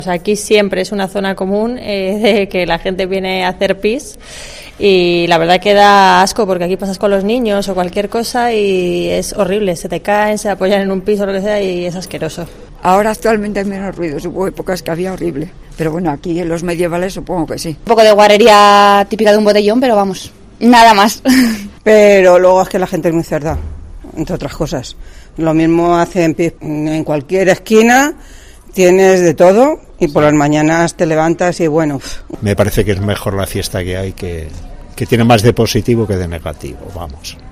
O sea, aquí siempre es una zona común de que la gente viene a hacer pis y la verdad que da asco porque aquí pasas con los niños o cualquier cosa y es horrible, se te caen, se apoyan en un piso o lo que sea y es asqueroso. Ahora actualmente hay menos ruido, hubo épocas que había horrible, pero bueno, aquí en los medievales supongo que sí. Un poco de guarrería típica de un botellón, pero vamos, nada más. Pero luego es que la gente es muy cerda, entre otras cosas. Lo mismo hacen pis en cualquier esquina, tienes de todo y por las mañanas te levantas y bueno. Me parece que es mejor la fiesta que hay, que tiene más de positivo que de negativo, vamos.